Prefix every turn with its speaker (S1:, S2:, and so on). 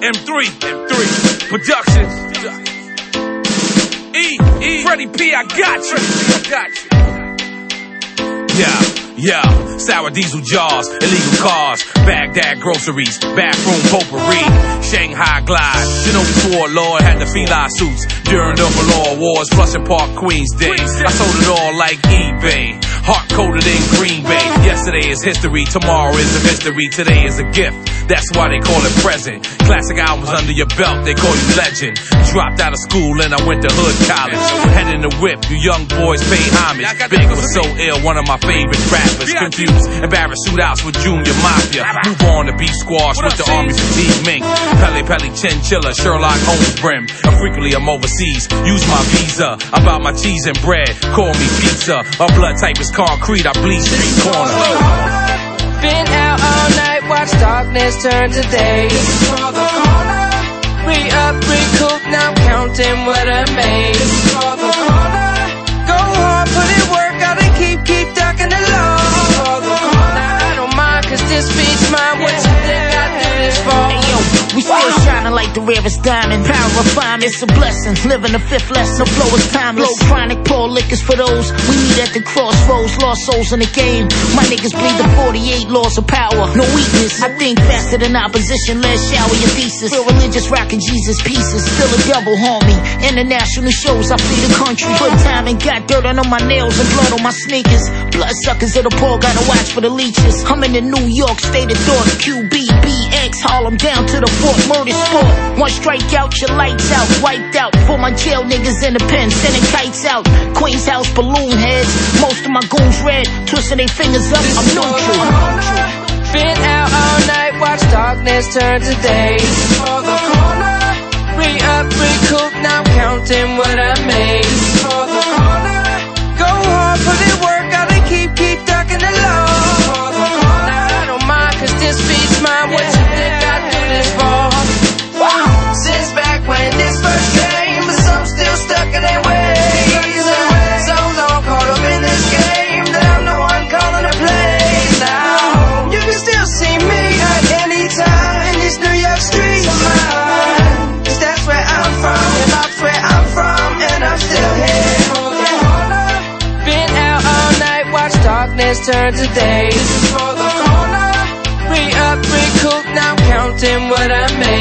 S1: M3 Productions. Freddie P, I got you. Yeah, sour diesel jars, illegal cars, Baghdad groceries, bathroom potpourri, Shanghai glide. You know before Lord had the feline suits during the Malore Wars, Flushing Park, Queens days. I sold it all like eBay, heart coated in Green Bay. Yesterday is history, tomorrow is a mystery, today is a gift. That's why they call it present. Classic albums under your belt, they call you legend. Dropped out of school and I went to hood college. Head in the whip, you young boys pay homage. Big was so ill, one of my favorite rappers. Confused, embarrassed shootouts with Junior Mafia. Move on to beef squash with the Army fatigue mink. Pele Chinchilla, Sherlock Holmes brim. And frequently I'm overseas, use my visa. About my cheese and bread, call me pizza. My blood type is concrete, I bleed street corner.
S2: Been out all night, watch darkness turn to day. Re-up, recoup, now I'm counting what I made. Go hard, put in work, gotta keep ducking the law. I don't mind, cause this beats mine. What you think I do this for?
S3: Hey yo, we still shining like the rarest diamond. Power refinement, it's a blessing. Living the fifth lesson, flow is timeless. Low chronic, pour liquors for those we meet at the crossroads. Lost souls in the game. My niggas bleed the 48 laws of power. No weakness, I think faster than opposition. Let's shower your thesis. Still religious, rocking Jesus pieces. Still a double homie. International shows, I flee the country. Put time and got dirt on my nails and blood on my sneakers. Blood suckers of the poor, gotta watch for the leeches. I'm in the New York state of thought. QBBX, Harlem down to the Fort Murder sport. One strike out, your lights out, wiped out. For my jail niggas in the pen, sending kites out. Queen's house balloon heads, most of my goons red, twisting their fingers up, I'm neutral.
S2: Been out all night, watch darkness turn to day. Re-up, recoup, now I'm counting what I made. Go hard, put in work, gotta keep ducking the law. I don't mind, cause this beats mine. What you think I do this for? Since back when this first came, but some still stuck in their ways. So long caught up in this game that I'm the one calling the plays. Now you can still see me at any time in these New York streets of mine. Cause that's where I'm from, and that's where I'm from, and I'm still here. Been out all night, watch darkness turn to day. Re-up, recoup, now I'm counting what I made.